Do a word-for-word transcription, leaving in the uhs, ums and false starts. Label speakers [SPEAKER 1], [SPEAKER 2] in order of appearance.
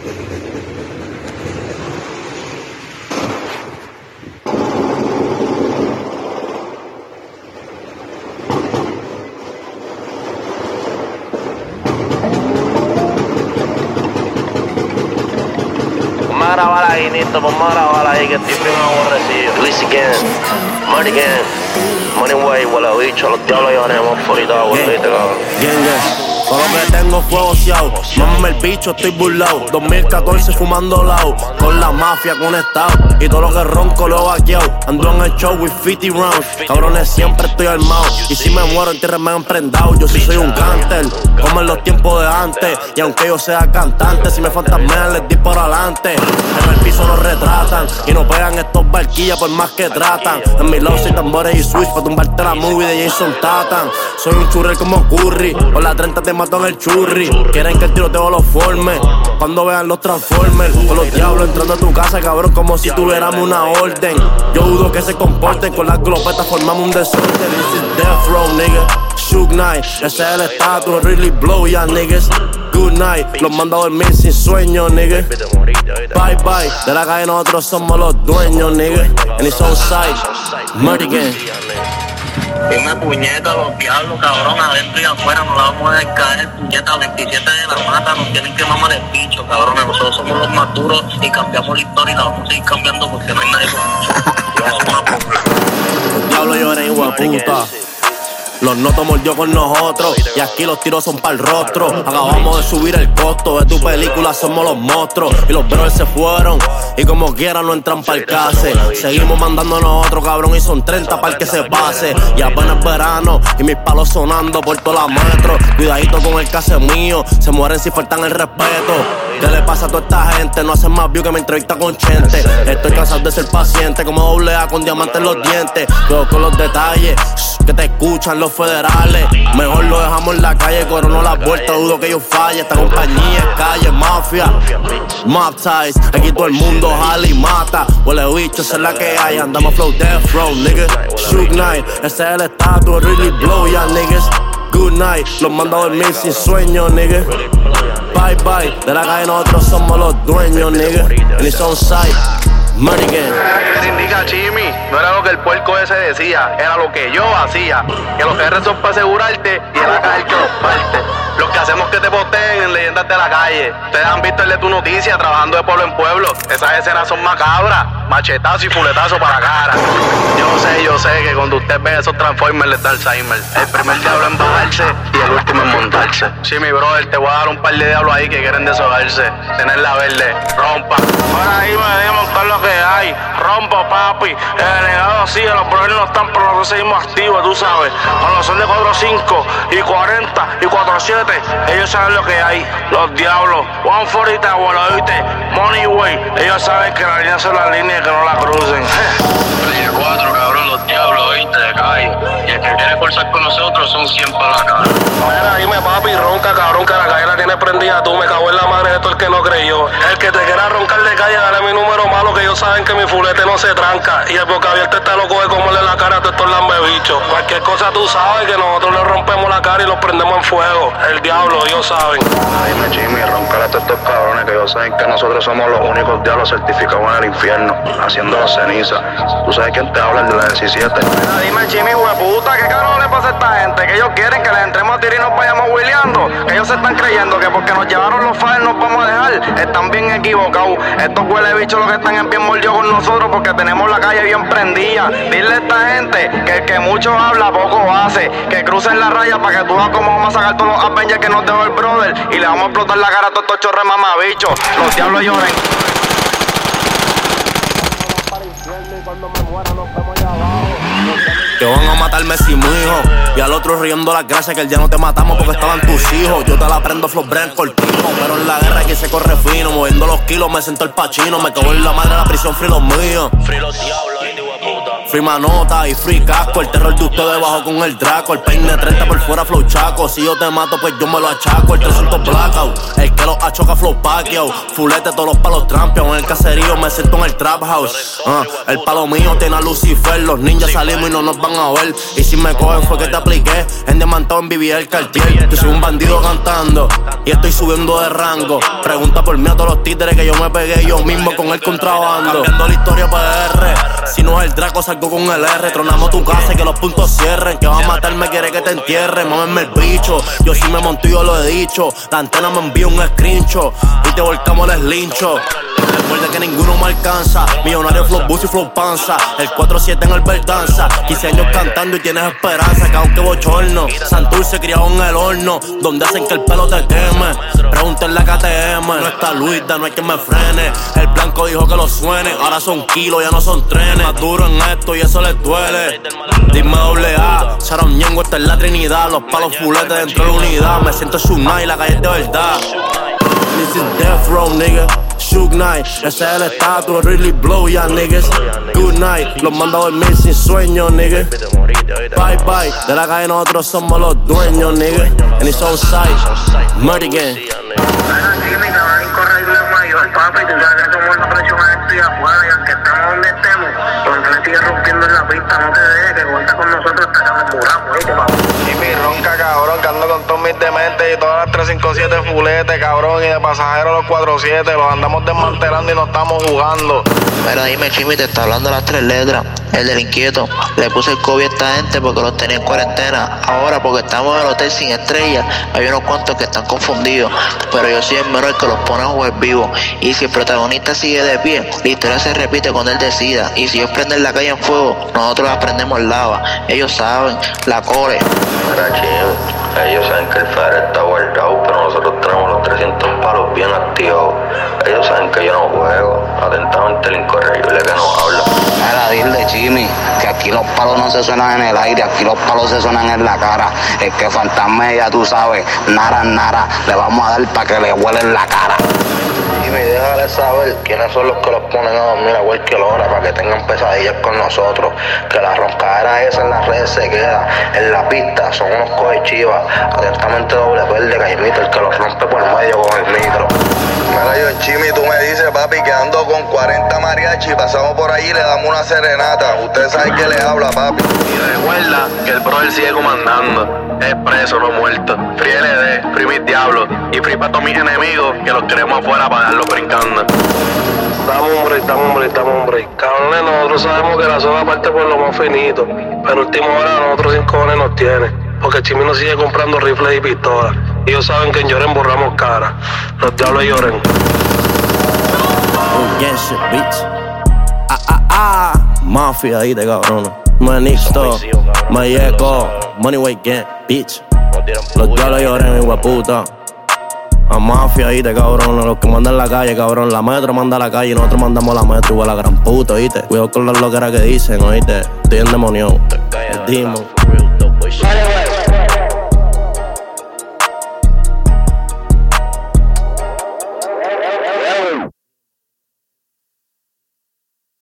[SPEAKER 1] Vamos a grabar ahí, Nito, vamos a grabar ahí que estoy bien aborrecido. Luis again, Money again, Money way, huele bicho, los diablos llevaremos forita, volviste, cabrón.
[SPEAKER 2] Todo lo que tengo fue oceado. Mámame el bicho, estoy burlao. dos mil catorce fumando lao. Con la mafia conectado. Y todo lo que ronco lo he vaqueado. Ando en el show with fifty rounds. Cabrones, siempre estoy armado. Y si me muero en tierra me han prendado. Yo sí soy un gánster, como en los tiempos de antes. Y aunque yo sea cantante, si me fantasmean les disparo adelante. En el piso nos retratan y no pegan estos barquillas por más que tratan. En mi lado soy tambores y switch pa' tumbarte la movie de Jason Tatum. Soy un churrel como Curry. Por la treinta te mato en el churri. Quieren que el tiroteo los forme. Cuando vean los Transformers, con los diablos entrando a tu casa, cabrón, como si tuviéramos una orden. Yo dudo que se comporten, con las glopetas formamos un desorden. This is death row, nigga. Shook Knight, ese es el estatus, really blow ya, niggas. Good night, los mando a dormir sin sueño, nigga. Bye bye, de la calle nosotros somos los dueños, nigga. And it's on site, Murder Gang.
[SPEAKER 3] Dime puñeta, los diablos, cabrón, adentro y afuera, no la vamos a dejar caer, puñeta, veintisiete de la mata, nos tienen que mamar el bicho, cabrón, nosotros somos los más duros y cambiamos la historia y la vamos a seguir cambiando porque no hay nadie con
[SPEAKER 2] Los diablos lloran igual puta. Los notos mordió con nosotros y aquí los tiros son pa'l rostro. Acabamos de subir el costo de tu película, somos los monstruos. Y los brothers se fueron y como quiera no entran pa'l case. Seguimos mandándonos otro cabrón y son treinta pa'l que se pase. Y apenas verano y mis palos sonando por toda la metro. Cuidadito con el case mío, se mueren si faltan el respeto. ¿Qué le pasa a toda esta gente? No hacen más view que me entrevista con Chente. Estoy cansado de ser paciente como doble A con diamantes en los dientes. Juego con los detalles que te escuchan los federales. Mejor lo dejamos en la calle, coronó la puerta, dudo que ellos fallen. Esta compañía es calle, mafia, mob ties. Aquí todo el mundo jala y mata. Huele bicho, esa es la que hay. Andamos flow death row, nigga. Shook Knight, ese es el estatus, really blow ya, niggas. Good night, los mando a dormir sin sueño, nigga. Bye bye, de la calle nosotros somos los dueños, nigga. And it's on site, Money Gang.
[SPEAKER 4] ¿Qué te indica Chimi? No era lo que el puerco ese decía, era lo que yo hacía. Que los R son para asegurarte y el A K es el que los parte. Los que hacemos que te posteen en leyendas de la calle. Ustedes han visto el de tu noticia trabajando de pueblo en pueblo. Esas escenas son macabras, machetazo y fuletazo para la cara. Yo sé, yo sé que cuando usted ve esos Transformers les da Alzheimer. El primer diablo en bajarse y el último en montarse. Sí, mi brother, te voy a dar un par de diablos ahí que quieren deshogarse. Tener la verde, rompa.
[SPEAKER 5] Ahora ahí me deben montar lo que hay. Rompa, papi. El negado sigue, los brothers no están, pero nosotros seguimos activos, tú sabes. Cuando son de cuatro cinco y cuarenta y cuatro siete, ellos saben lo que hay. Los diablos. One forty, abuelo, ¿viste? Money way. Ellos saben que la línea son la línea y que no la crucen.
[SPEAKER 3] el cuatro, cabrón, los diablos, ¿viste? De calle. Y el que quiere forzar con nosotros son cien para la cara.
[SPEAKER 5] Mira, dime papi, ronca, cabrón, que la calle la tiene prendida tú. Me cago en la madre de todo el que no creyó. El que te quiera roncar de calle, dale mi número malo, que ellos saben que mi fulete no se tranca. Y el boca abierta está loco de comerle la cara a todos estos lambebichos. Cualquier cosa tú sabes que nosotros le rompemos la cara y los prendemos en fuego. El diablo, ellos saben.
[SPEAKER 4] Dime Jimmy, roncale a todos estos cabrones que ellos saben que nosotros somos los únicos diablos certificados en el infierno, haciendo las cenizas. ¿Tú sabes quién te habla, el de la diecisiete?
[SPEAKER 5] Mira, dime Jimmy, hueputa, ¿qué carajo le pasa a esta gente? Que ellos quieren que les entremos a tirar y nos vayamos wheeleando. Que ellos se están creyendo que porque nos llevaron los fires nos vamos a dejar. Están bien equivocados. Estos huele bichos los que están en bien mordidos con nosotros porque tenemos la calle bien prendida. Dile a esta gente que el que mucho habla, poco hace. Que crucen la raya para que tú veas cómo vamos a sacar todos los Avengers que nos dejó el brother. Y le vamos a explotar la cara a todos estos chorres mamabichos. Los diablos lloren.
[SPEAKER 2] Que van a matarme sin mi hijo y al otro riendo las gracias que el día no te matamos porque estaban tus hijos. Yo te la prendo flow brand cortino, pero en la guerra aquí se corre fino. Moviendo los kilos me siento el pachino, me cago en la madre de la prisión free los míos.
[SPEAKER 1] Free los diablos, ahí, de puta.
[SPEAKER 2] Free manota y free casco. El terror de ustedes bajo con el Draco. El peine treinta por fuera flow chaco. Si yo te mato pues yo me lo achaco. El trescientos blackout. El que los achoca flow paqueado. Fulete todos los palos trampeados. En el caserío me siento en el trap house. uh, El palo mío tiene a Lucifer. Los ninjas salimos y no nos van a ver. Y si me cogen fue que te apliqué. En diamantado en Vivi el Cartier. Yo soy un bandido cantando y estoy subiendo de rango. Pregunta por mí a todos los títeres que yo me pegué yo mismo con el contrabando. Cambiando la historia P R. Si no es el Draco salgo con el R. Tronamos tu casa y que los puntos cierren. Que va a matarme quiere que te entierren. Mámenme el bicho. Yo sí me monto y yo lo he dicho. La antena me envía un screenshot y te volcamos el lincho. Recuerda que ninguno me alcanza. Millonario flow bus y flow panza. El cuatro siete en el Verdanza. quince años cantando y tienes esperanza. Que aunque bochorno. Santurce criado en el horno. Donde hacen que el pelo te queme. Pregunta en la K T M. No está Luisda, no hay quien me frene. El blanco dijo que lo suene. Ahora son kilos, ya no son trenes. Más duro en esto y eso les duele. Dime doble A. Sharon Ñengo, esta es la Trinidad. Los palos fuletes dentro de la unidad. Me siento Shunai, la calle es de verdad. This is Death Row, nigga. Shook Knight, ese es el estatus, really blow ya, niggas. Good night, los mando a dormir sin sueño, nigga. Bye bye, de la calle nosotros somos los dueños, nigga. And it's on site, Murder Gang.
[SPEAKER 3] Papi, tú sabes que somos la presión adentro y afuera, y aunque estamos donde estemos, cuando le sigue rompiendo en la pista, no te dejes, que cuenta con nosotros hasta que nos muramos, ¿viste, papi?
[SPEAKER 5] Y mi ronca, cabrón, que ando con todos mis dementes y todas las tres cinco siete fuletes, cabrón, y de pasajeros los cuatro siete, los andamos desmantelando y no estamos jugando.
[SPEAKER 3] Pero dime, Chimi, te está hablando las tres letras, el del inquieto. Le puse el COVID a esta gente porque los tenía en cuarentena. Ahora, porque estamos en el hotel sin estrellas, hay unos cuantos que están confundidos, pero yo soy el menor que los pone a jugar vivo. Y si el protagonista sigue de pie, la historia se repite cuando él decida. Y si ellos prenden la calle en fuego, nosotros la prendemos en lava. Ellos saben, la core.
[SPEAKER 1] Mira, ching, ellos saben que el Fire está guardado, pero nosotros tenemos los trescientos palos bien activados. Ellos saben que yo no juego. Atentamente el incorregible que nos habla.
[SPEAKER 6] Mira, dile, Jimmy, que aquí los palos no se suenan en el aire, aquí los palos se suenan en la cara. Es que fantasma, ya tú sabes, nara, nara, le vamos a dar para que le huelen la cara.
[SPEAKER 1] Y me déjale saber quiénes son los que los ponen a dormir a cualquier hora para que tengan pesadillas con nosotros. Que la roncadera esa en las redes se queda. En la pista son unos cohechivas. Atentamente doble verde, Caimito, el que los rompe por medio con el micro.
[SPEAKER 5] Mira, yo, Chimi, tú me dices, papi, que ando con cuarenta mariachi, pasamos por allí y le damos una serenata. Usted sabe que le habla, papi.
[SPEAKER 4] Y recuerda que el brother sigue comandando. Es preso, no muerto. Free L D, free mis diablos y free para todos mis enemigos que los queremos afuera para darlos brincando. Dame un break, dame un break, dame un break. Cabrones, nosotros sabemos que la soga parte por lo más finito, pero última hora nosotros sin cojones nos tiene. Porque Chimi nos sigue comprando rifles y pistolas. Y ellos saben que en Lloren borramos cara. Los diablos lloren.
[SPEAKER 2] Oh, yeah, shit, bitch. Ah, ah, ah. Mafia ahí de cabrón. Manixto, Mayeco, Moneyway Gang, bitch. Los diablos lloren, hijo de puta. A mafia ahí de cabrón, los que mandan la calle, cabrón. La metro manda la calle y nosotros mandamos la metro, igual la gran puta, oíste. Cuidado con las loqueras que dicen, oíste. Estoy endemoniado. Demon.